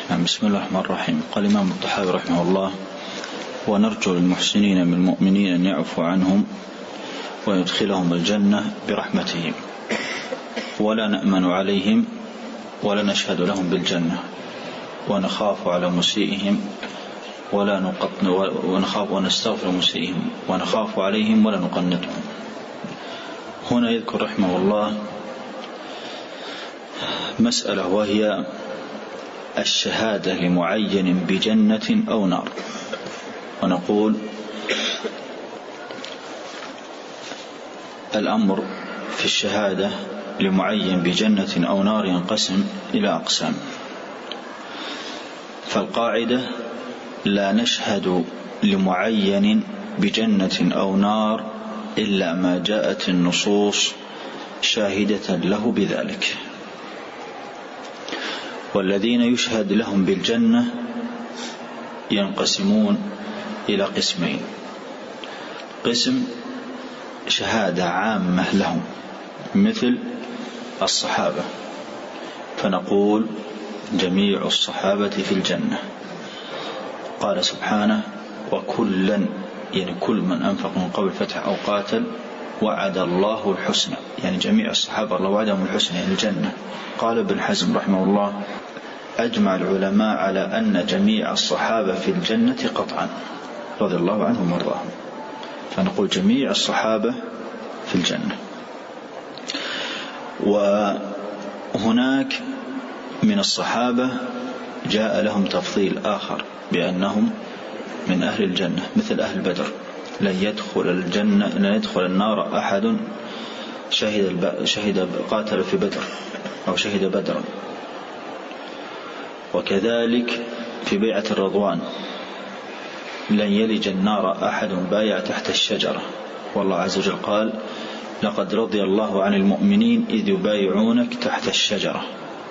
بسم الله الرحمن الرحيم. قال الإمام الطحاوي رحمه الله: ونرجو للمحسنين من المؤمنين أن يعفو عنهم ويدخلهم الجنة برحمته، ولا نأمن عليهم ولا نشهد لهم بالجنة، ونخاف على مسيئهم ونستغفر مسيئهم، ونخاف عليهم ولا نقنطهم. هنا يذكر رحمه الله مسألة، وهي الشهادة لمعين بجنة أو نار. ونقول الأمر في الشهادة لمعين بجنة أو نار ينقسم إلى أقسام. فالقاعدة: لا نشهد لمعين بجنة أو نار إلا ما جاءت النصوص شاهدة له بذلك. والذين يشهد لهم بالجنة ينقسمون إلى قسمين: قسم شهادة عامة لهم مثل الصحابة، فنقول جميع الصحابة في الجنة. قال سبحانه: وكلا، يعني كل من أنفق من قبل الفتح أو قاتل وعد الله الحسنى، يعني جميع الصحابة الله وعدهم الحسنى، يعني الجنة. قال ابن حزم رحمه الله: أجمع العلماء على أن جميع الصحابة في الجنة قطعا رضي الله عنهم وارضاهم. فنقول جميع الصحابة في الجنة. وهناك من الصحابة جاء لهم تفضيل آخر بأنهم من أهل الجنة، مثل أهل بدر: لن يدخل النار أحد شهد قاتل في بدر أو شهد بدرا. وكذلك في بيعة الرضوان: لن يلج النار أحد بايع تحت الشجرة، والله عز وجل قال: لقد رضي الله عن المؤمنين إذ يبايعونك تحت الشجرة.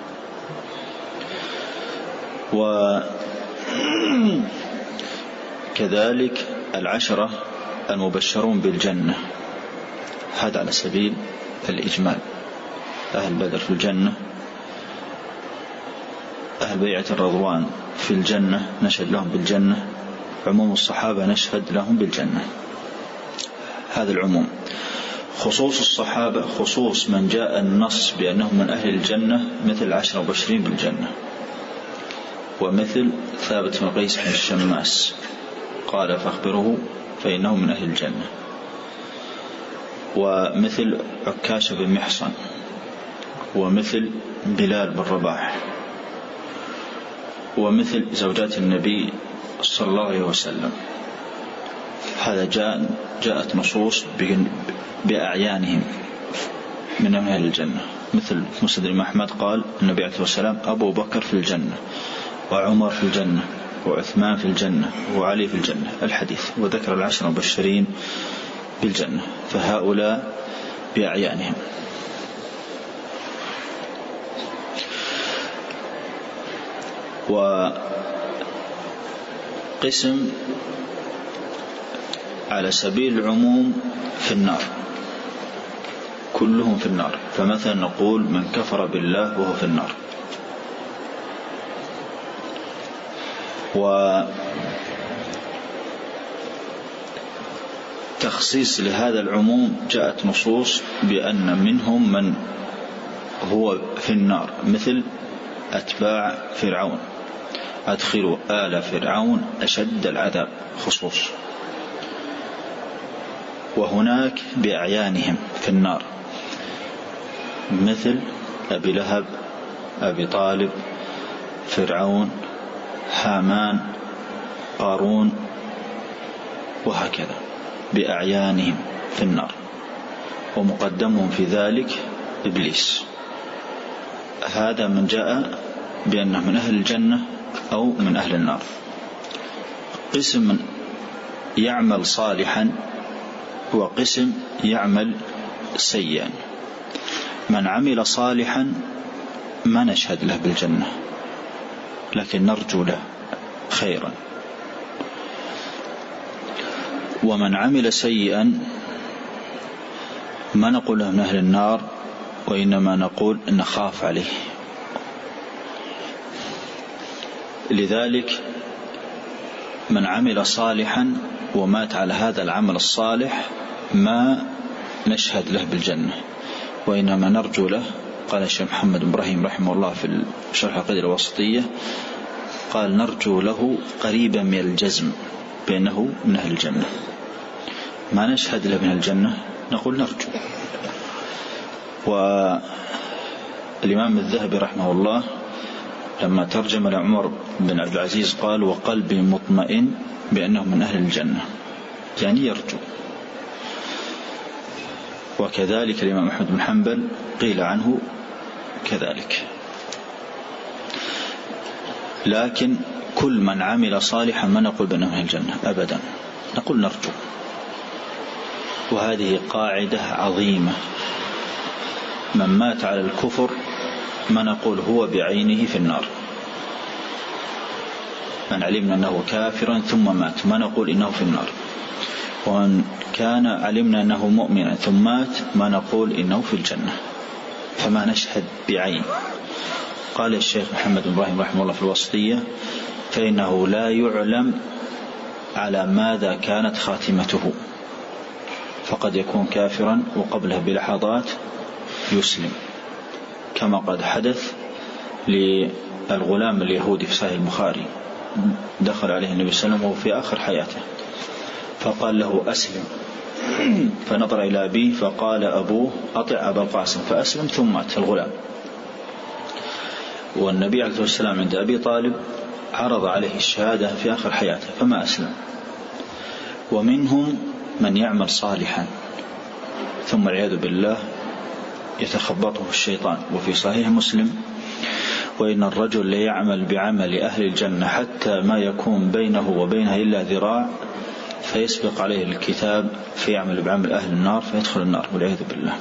وكذلك العشرة المبشرون بالجنة، هذا على سبيل الإجمال: أهل بدر في الجنة، أهل بيعة الرضوان في الجنة نشهد لهم بالجنة، عموم الصحابة نشهد لهم بالجنة. هذا العموم. خصوص الصحابة خصوص من جاء النص بأنهم من أهل الجنة، مثل 10 مبشرين بالجنة، ومثل ثابت بن قيس بن الشماس قال: فأخبره فإنه من أهل الجنة. ومثل عكاشة بن محصن، ومثل بلال بن رباح، ومثل زوجات النبي صلى الله عليه وسلم. هذا جاءت نصوص بأعيانهم من أهل الجنة، مثل مسند الإمام أحمد قال النبي عليه السلام: أبو بكر في الجنة، وعمر في الجنة، وعثمان في الجنة، وعلي في الجنة، الحديث. وذكر 10 مبشرين بالجنة، فهؤلاء بأعيانهم. وقسم على سبيل العموم في النار، كلهم في النار. فمثلا نقول: من كفر بالله وهو في النار. وتخصيص لهذا العموم جاءت نصوص بأن منهم من هو في النار، مثل أتباع فرعون: أدخلوا آل فرعون أشد العذاب، خصوص. وهناك بأعيانهم في النار، مثل أبي لهب، أبي طالب، فرعون، هامان، قارون، وهكذا بأعيانهم في النار. ومقدمهم في ذلك إبليس. هذا من جاء بأنه من أهل الجنة أو من أهل النار. قسم يعمل صالحا، وقسم يعمل سيئا. من عمل صالحا ما نشهد له بالجنة، لكن نرجو له خيرا. ومن عمل سيئا ما نقول له من أهل النار، وإنما نقول نخاف عليه. لذلك من عمل صالحا ومات على هذا العمل الصالح ما نشهد له بالجنة، وإنما نرجو له. قال الشيخ محمد بن إبراهيم رحمه الله في شرح العقيدة الوسطية، قال نرجو له قريبا من الجزم بأنه من أهل الجنة، ما نشهد له من الجنة، نقول نرجو. والإمام الذهبي رحمه الله لما ترجم لعمر بن عبد العزيز قال وقلبي مطمئن بأنه من أهل الجنة، يعني يرجو. وكذلك الإمام أحمد بن حنبل قيل عنه كذلك. لكن كل من عمل صالحا ما نقول بأنه من أهل الجنة أبدا، نقول نرجو. وهذه قاعدة عظيمة، من مات على الكفر ما نقول هو بعينه في النار، من علمنا أنه كافرا ثم مات ما نقول إنه في النار، ومن كان علمنا أنه مؤمنا ثم مات ما نقول إنه في الجنة، فما نشهد بعين. قال الشيخ محمد بن إبراهيم رحمه الله في الوسطية فإنه لا يعلم على ماذا كانت خاتمته، فقد يكون كافرا وقبلها بلحظات يسلم، كما قد حدث للغلام اليهودي في صحيح البخاري، دخل عليه النبي صلى الله عليه وسلم وهو في آخر حياته فقال له أسلم، فنظر إلى أبيه فقال أبوه أطع أبا القاسم، فأسلم ثم مات الغلام. والنبي عليه الصلاة والسلام عند أبي طالب عرض عليه الشهادة في آخر حياته فما أسلم. ومنهم من يعمل صالحا ثم العياذ بالله يتخبطه الشيطان. وفي صحيح مسلم وإن الرجل ليعمل بعمل أهل الجنة حتى ما يكون بينه وبينها إلا ذراع فيسبق عليه الكتاب فيعمل بعمل أهل النار فيدخل النار والعياذ بالله.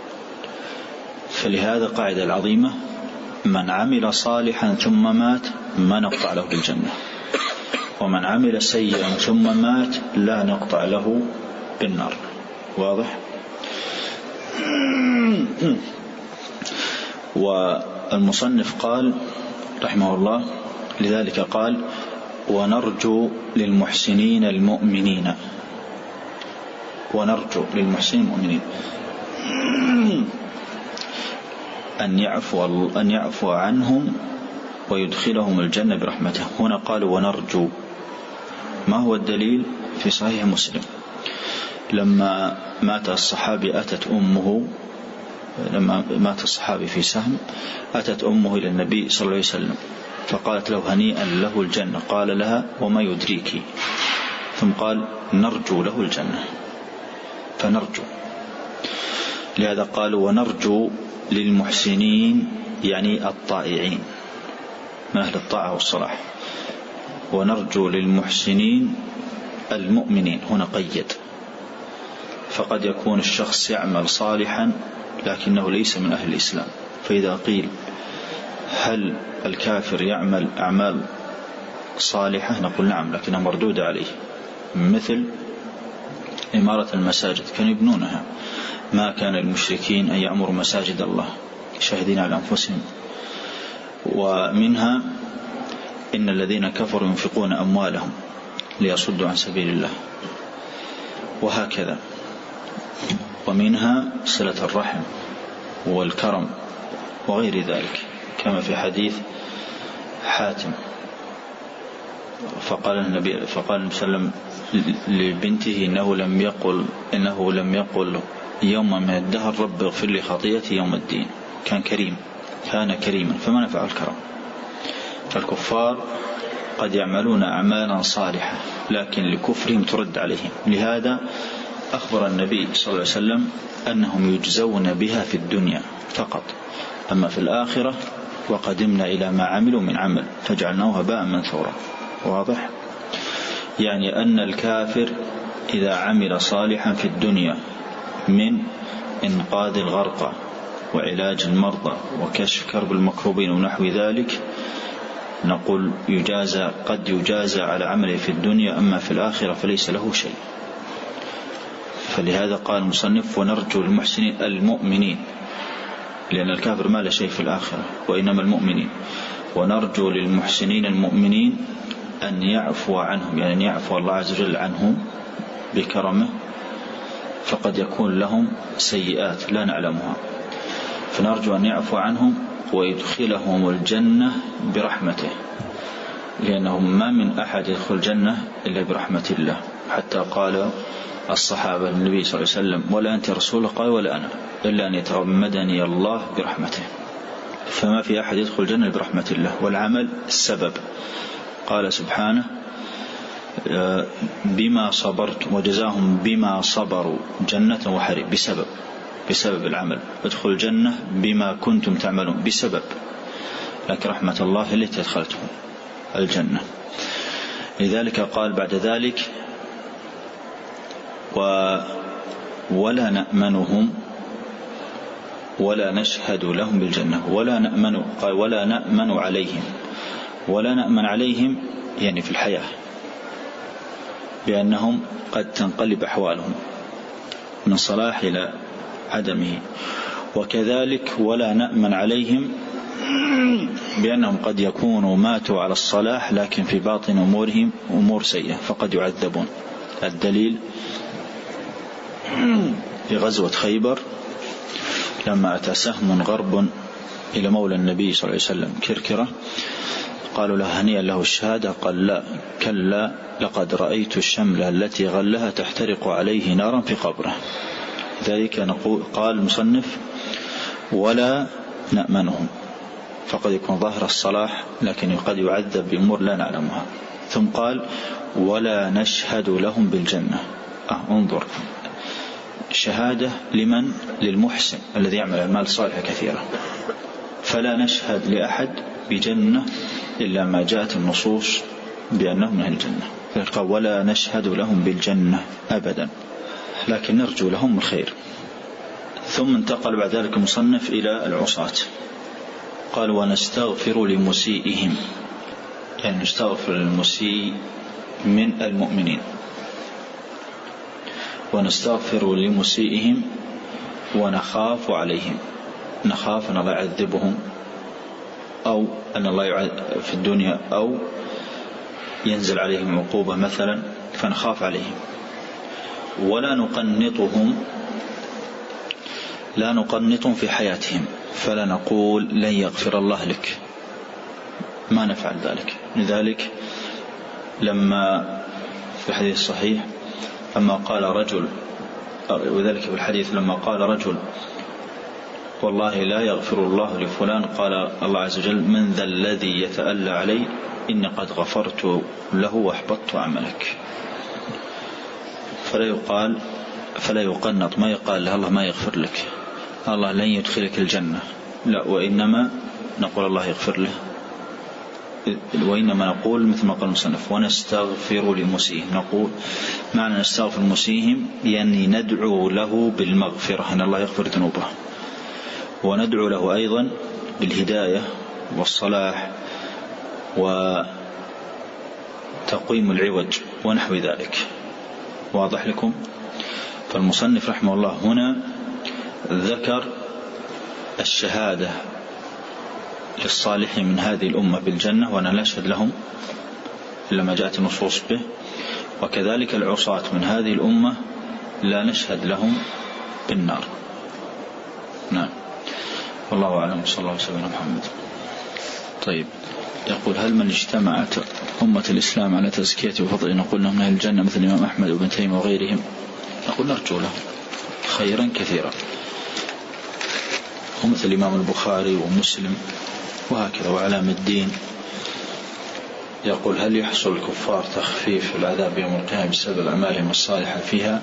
فلهذا قاعدة العظيمة من عمل صالحا ثم مات ما نقطع له بالجنة، ومن عمل سيئا ثم مات لا نقطع له بالنار. واضح؟ والمصنف قال رحمه الله لذلك قال ونرجو للمحسنين المؤمنين، ونرجو للمحسنين المؤمنين أن يعفو عنهم ويدخلهم الجنة برحمته. هنا قالوا ونرجو. ما هو الدليل؟ في صحيح مسلم لما مات الصحابي أتت أمه، لما مات الصحابي في سهم أتت أمه إلى النبي صلى الله عليه وسلم فقالت له هنيئا له الجنة، قال لها وما يدريك، ثم قال نرجو له الجنة، فنرجو. لهذا قالوا ونرجو للمحسنين يعني الطائعين من أهل الطاعة والصلاح، ونرجو للمحسنين المؤمنين. هنا قيد، فقد يكون الشخص يعمل صالحا لكنه ليس من أهل الإسلام، فإذا قيل هل الكافر يعمل أعمال صالحة نقول نعم لكنها مردودة عليه، مثل إمارة المساجد كانوا يبنونها، ما كان المشركين أن يأمروا مساجد الله شاهدين على أنفسهم. ومنها إن الذين كفروا ينفقون أموالهم ليصدوا عن سبيل الله، وهكذا. ومنها صلة الرحم والكرم وغير ذلك، كما في حديث حاتم فقال النبي صلى الله عليه وسلم لبنته إنه لم يقل يوم من الدهر رب اغفر لي خطيئتي يوم الدين. كان كريما فما نفع الكرم. فالكفار قد يعملون أعمالا صالحة لكن لكفرهم ترد عليهم، لهذا أخبر النبي صلى الله عليه وسلم أنهم يجزون بها في الدنيا فقط، أما في الآخرة وقدمنا إلى ما عملوا من عمل فجعلناه هباء منثورا. واضح؟ يعني أن الكافر إذا عمل صالحا في الدنيا من إنقاذ الغرقى وعلاج المرضى وكشف كرب المكروبين ونحو ذلك نقول قد يجازى على عمله في الدنيا، أما في الآخرة فليس له شيء. فلهذا قال المصنف ونرجو المحسنين المؤمنين، لأن الكافر ما له شيء في الآخرة، وإنما المؤمنين. ونرجو للمحسنين المؤمنين أن يعفو عنهم، يعني أن يعفو الله عز وجل عنهم بكرمه، فقد يكون لهم سيئات لا نعلمها، فنرجو أن يعفو عنهم ويدخلهم الجنة برحمته، لأنهم ما من أحد يدخل الجنة إلا برحمة الله. حتى قال الصحابة النبي صلى الله عليه وسلم: ولا أنت رسول؟ قال: ولا أنا، إلا أن يتغمدني الله برحمته. فما في أحد يدخل الجنة برحمة الله، والعمل السبب. قال سبحانه: بما صبرت وجزاهم بما صبروا جنة وحرير، بسبب العمل. ادخل الجنة بما كنتم تعملون، بسبب، لكن رحمة الله التي أدخلتهم الجنة. لذلك قال بعد ذلك: ولا نأمنهم ولا نشهد لهم بالجنة. ولا نأمن، قال: ولا نأمن عليهم. ولا نأمن عليهم يعني في الحياة، بأنهم قد تنقلب أحوالهم من صلاح إلى عدمه. وكذلك ولا نأمن عليهم بأنهم قد يكونوا ماتوا على الصلاح لكن في باطن أمورهم أمور سيئة فقد يعذبون. الدليل في غزوة خيبر لما أتى سهم غرب إلى مولى النبي صلى الله عليه وسلم كركرة، قالوا له: هنيئا له الشهادة. قال: لا، كلا، لقد رأيت الشملة التي غلها تحترق عليه نارا في قبره. ذلك قال المصنف: ولا نأمنهم، فقد يكون ظاهر الصلاح لكن قد يعذب بأمور لا نعلمها. ثم قال: ولا نشهد لهم بالجنة. انظر، شهادة لمن؟ للمحسن الذي يعمل أعمال صالحة كثيرة. فلا نشهد لأحد بجنة إلا ما جاءت النصوص بأنه من الجنة. قال: ولا نشهد لهم بالجنة أبدا، لكن نرجو لهم الخير. ثم انتقل بعد ذلك المصنف إلى العصاة، قال: ونستغفر لمسيئهم، يعني نستغفر للمسيء من المؤمنين. ونستغفر لمسيئهم ونخاف عليهم، نخاف أن الله يعذبهم أو أن الله في الدنيا أو ينزل عليهم عقوبة مثلا، فنخاف عليهم. ولا نقنطهم، لا نقنطهم في حياتهم، فلا نقول لن يغفر الله لك، ما نفعل ذلك. لذلك لما في الحديث الصحيح أما قال رجل، وذلك في الحديث لما قال رجل: والله لا يغفر الله لفلان، قال الله عز وجل: من ذا الذي يتألى علي؟ إني قد غفرت له وأحبطت عملك. فلا يقنط، ما يقال له الله ما يغفر لك، الله لن يدخلك الجنة، لا، وإنما نقول الله يغفر له، وإنما نقول مثل ما قال المصنف: ونستغفر لمسيئهم. نقول معنى نستغفر لمسيئهم يعني ندعو له بالمغفرة، أن الله يغفر ذنوبه، وندعو له أيضا بالهداية والصلاح وتقويم العوج ونحو ذلك. واضح لكم؟ فالمصنف رحمه الله هنا ذكر الشهادة للصالحين من هذه الأمة بالجنة، وأنا لا أشهد لهم إلا ما جاءت النصوص به. وكذلك العصاة من هذه الأمة لا نشهد لهم بالنار. نعم، والله أعلم، صلى الله عليه وسلم محمد. طيب، يقول: هل من اجتمعت أمة الإسلام على تزكيته وفضله نقول لهم من أهل الجنة مثل الإمام أحمد وابن تيمية وغيرهم؟ نقول نرجو لهم خيرا كثيرا، ومثل الإمام البخاري ومسلم وهكذا وعلام الدين. يقول: هل يحصل الكفار تخفيف العذاب يوم القيامة بسبب أعمالهم الصالحة فيها؟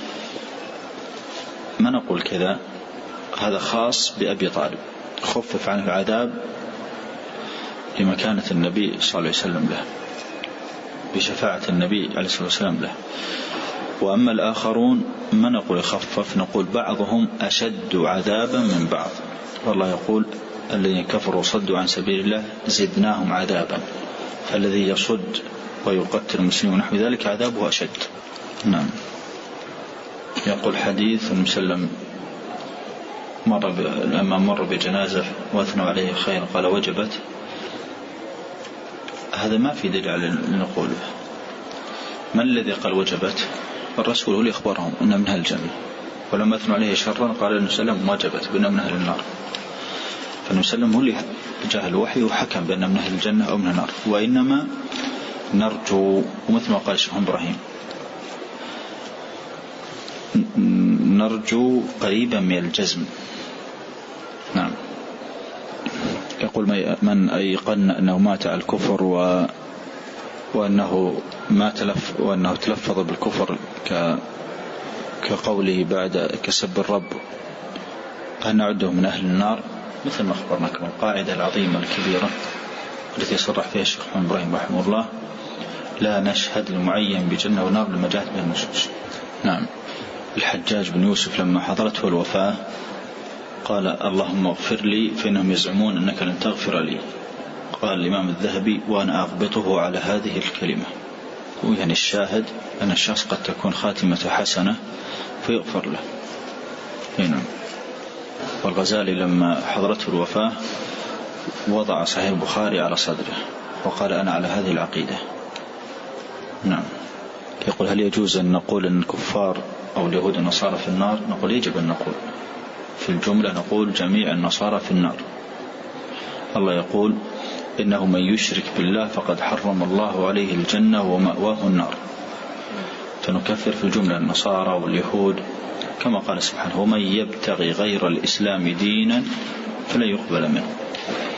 ما نقول كذا، هذا خاص بأبي طالب، خفف عنه العذاب لمكانة النبي صلى الله عليه وسلم له، بشفاعة النبي عليه الصلاة والسلام له. وأما الآخرون ما نقول يخفف، نقول بعضهم أشد عذابا من بعض، والله يقول: الذين كفروا صدوا عن سبيل الله زدناهم عذابا، فالذي يصد ويقتل المسلمين ونحو ذلك عذابه أشد. نعم. يقول: حديث مسلم لما مر بجنازة واثنوا عليه خير قال وجبت، هذا ما في دليل على نقوله. من الذي قال وجبت؟ الرسول هو اللي أخبرهم أنه من أهل الجنة، ولما أثنوا عليه شرا قال النبي صلى الله عليه وسلم وجبت بأنه من أهل النار. فالنبي صلى الله عليه وسلم هو اللي جاء الوحي وحكم بأنه من أهل الجنة أو من النار. وإنما نرجو، ومثل ما قال الشيخ إبراهيم، نرجو قريبا من الجزم. نعم. يقول من أيقن أنه مات على الكفر وأنه تلفظ بالكفر كقوله بعد كسب الرب، أن نعده من أهل النار، مثل ما أخبرناكم القاعدة العظيمة الكبيرة التي صرح فيها الشيخ إبراهيم رحمه الله: لا نشهد لمعين بجنة ونار لما جاءت به النصوص. نعم. الحجاج بن يوسف لما حضرته الوفاة قال اللهم اغفر لي فإنهم يزعمون أنك لن تغفر لي. قال الإمام الذهبي وأنا أغبطه على هذه الكلمة. ويعني الشاهد أن الشخص قد تكون خاتمة حسنة فيغفر له. هنا والغزالي لما حضرته الوفاة وضع صحيح البخاري على صدره وقال أنا على هذه العقيدة. نعم. يقول هل يجوز أن نقول أن الكفار أو اليهود النصارى في النار؟ نقول يجب أن نقول في الجملة، نقول جميع النصارى في النار. الله يقول إنه من يشرك بالله فقد حرم الله عليه الجنة ومأواه النار، فنكفر في الجملة النصارى واليهود كما قال سبحانه ومن يبتغي غير الإسلام دينا فلا يقبل منه.